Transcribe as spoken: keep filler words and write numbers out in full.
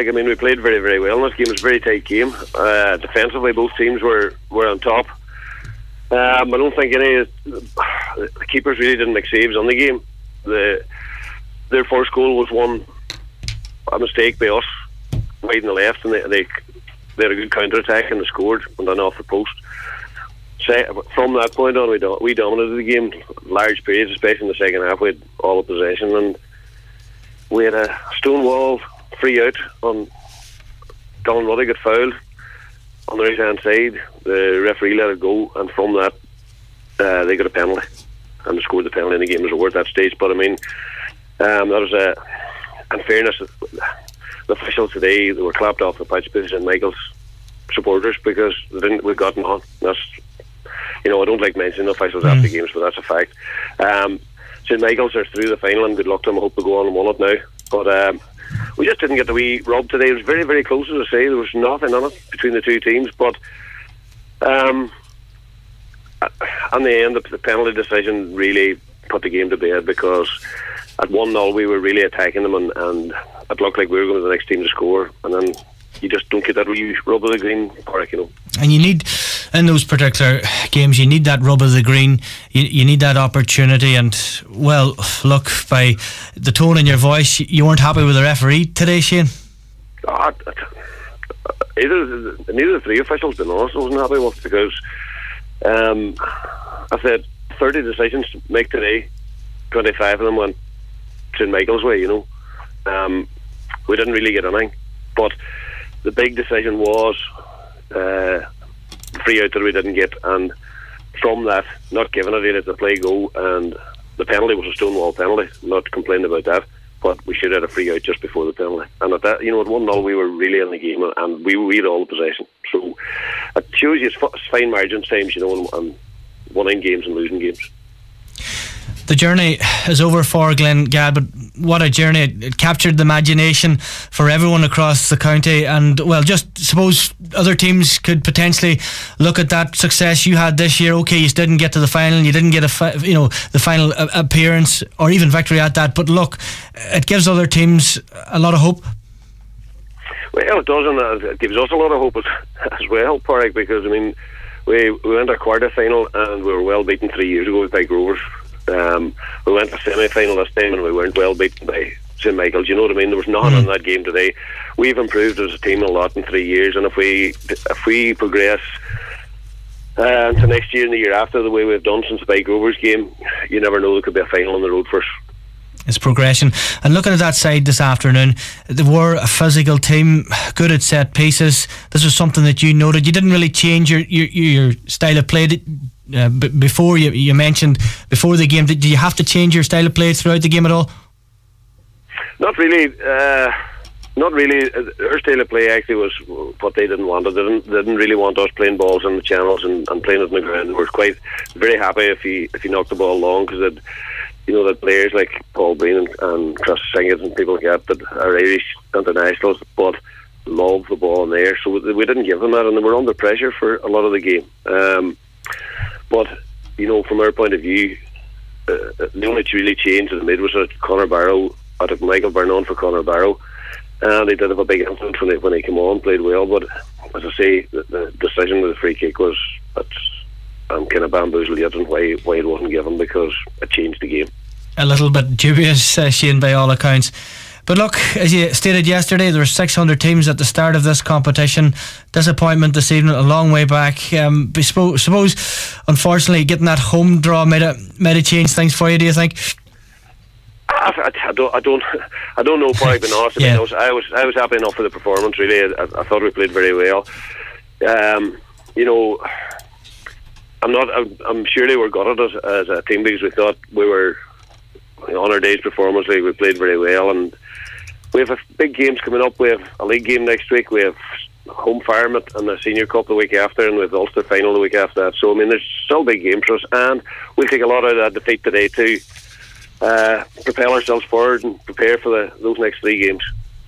Like, I mean, we played very, very well in this game. It was a very tight game. Uh, defensively, both teams were, were on top. Um, I don't think any of the keepers really didn't make saves on the game. The Their first goal was one a mistake by us, wide in the left, and they they, they had a good counter attack and they scored, and then off the post. So, from that point on, we do, we dominated the game large periods, especially in the second half. We had all the possession, and we had a stone wall free out on Don Ruddy got fouled on the right hand side. The referee let it go, and from that uh, they got a penalty and they scored the penalty, and the game was over at that stage. But I mean, um, that was a in fairness, the officials today, they were clapped off the pitch by Saint Michael's supporters because they didn't we got on. That's, you know, I don't like mentioning the officials mm. after games, but that's a fact. um, Saint Michael's are through the final, and good luck to them. I hope they go on and win it now. But um, we just didn't get the wee rub today. It was very, very close, as I say. There was nothing on it between the two teams. But um, in the end, the, the penalty decision really put the game to bed, because at one nil we were really attacking them, and, and it looked like we were going to be the next team to score. And then you just don't get that wee rub of the green, Park, you know. And you need, in those particular games, you need that rub of the green. You, you need that opportunity. And, well, look, by the tone in your voice, you weren't happy with the referee today, Shane? Oh, either, neither of the three officials, to be honest, I wasn't happy with, because um, I said thirty decisions to make today, twenty-five of them went Saint Michael's way, you know. Um, we didn't really get anything. But the big decision was uh, free out that we didn't get, and from that, not giving it, he let the play go, and the penalty was a stonewall penalty. I'm not complaining about that, but we should have had a free out just before the penalty. And at that, you know, at one nil we were really in the game, and we, we had all the possession. So it shows you it's fine margins times, you know, and, and winning games and losing games. The journey is over for Glen Gad, but what a journey. It, it captured the imagination for everyone across the county, and, well, just suppose other teams could potentially look at that success you had this year. Okay, you didn't get to the final, you didn't get a fi- you know the final a- appearance or even victory at that, but look, it gives other teams a lot of hope. Well, it does, and it gives us a lot of hope as, as well, Park, because I mean we, we went to a quarter final and we were well beaten three years ago by Grovers. Um, we went to semi-final this time and we weren't well beaten by Saint Michael's. You know what I mean? There was nothing mm. in that game today. We've improved as a team a lot in three years, and if we if we progress uh, into next year and the year after the way we've done since the Bay Grovers game, you never know, there could be a final on the road for us. It's progression. And looking at that side this afternoon, they were a physical team, good at set pieces. This was something that you noted. You didn't really change your your, your style of play. Uh, b- before you you mentioned before the game, did you have to change your style of play throughout the game at all? Not really. Uh, not really. Our style of play actually was what they didn't want. They didn't, they didn't really want us playing balls in the channels and, and playing it on the ground. We were quite very happy if you if you knocked the ball long, because you know that players like Paul Breen and, and Chris Singett and people like that that are Irish internationals, but love the ball in there. So we, we didn't give them that, and they were under pressure for a lot of the game. Um, But, you know, from our point of view, uh, the only really change in the mid was that Conor Barrow, I took Michael Vernon for Conor Barrow, and he did have a big influence when he, when he came on, played well. But as I say, the, the decision with the free kick was that I'm kind of bamboozled yet on why, why it wasn't given, because it changed the game. A little bit dubious, uh, Shane, by all accounts. But look, as you stated yesterday, there were six hundred teams at the start of this competition. Disappointment this evening, a long way back. Um, I suppose, suppose, unfortunately, getting that home draw might have, might have changed things for you, do you think? I, I, I don't, I don't, I don't know. Probably been honest. I, mean, I was, I was, I was happy enough with the performance. Really, I, I thought we played very well. Um, you know, I'm not. I'm, I'm surely we're gutted as, as a team, because we thought we were, you know, on our day's performance. Like, we played very well, and we have a big games coming up. We have a league game next week. We have home Fireman and the Senior Cup the week after, and we have the Ulster final the week after that. So I mean, there's still big games for us, and we'll take a lot out of that defeat today to uh, propel ourselves forward and prepare for the, those next three games.